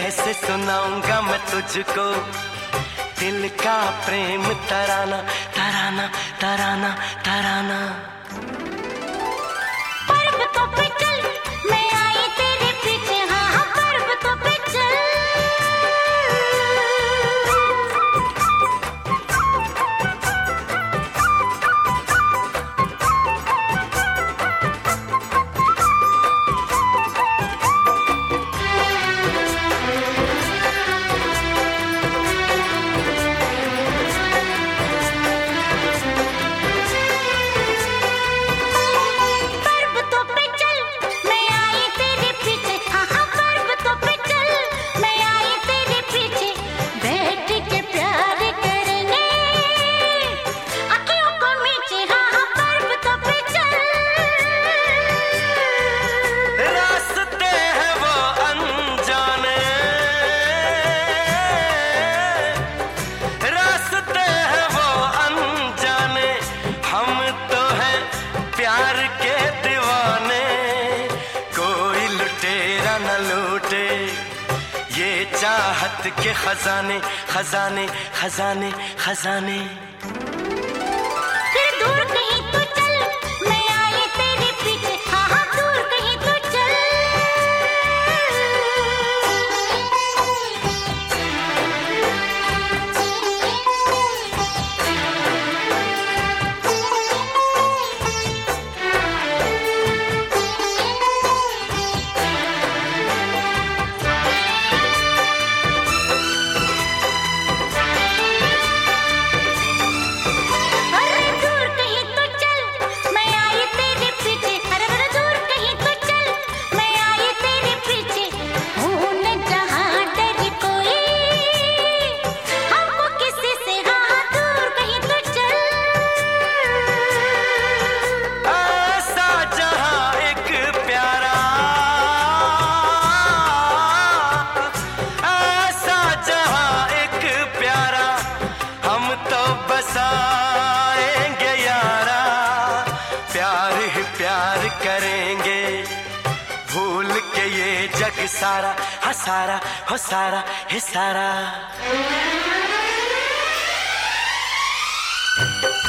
कैसे सुनाऊंगा मैं तुझको दिल का प्रेम तराना तराना तराना तराना। पर्वतों पे चल मैं आई तेरे पीछे, हाँ हाँ पर्वतों पे चल। प्यार के दीवाने कोई लुटेरा न लूटे ये चाहत के खजाने खजाने खजाने खजाने। फिर दूर कहीं तो चल मैं आई तेरे पीछे, हाँ हाँ दूर कहीं तो चल। बसाएंगे यारा प्यार ही प्यार करेंगे भूल के ये जग सारा हा सारा हो सारा है सारा।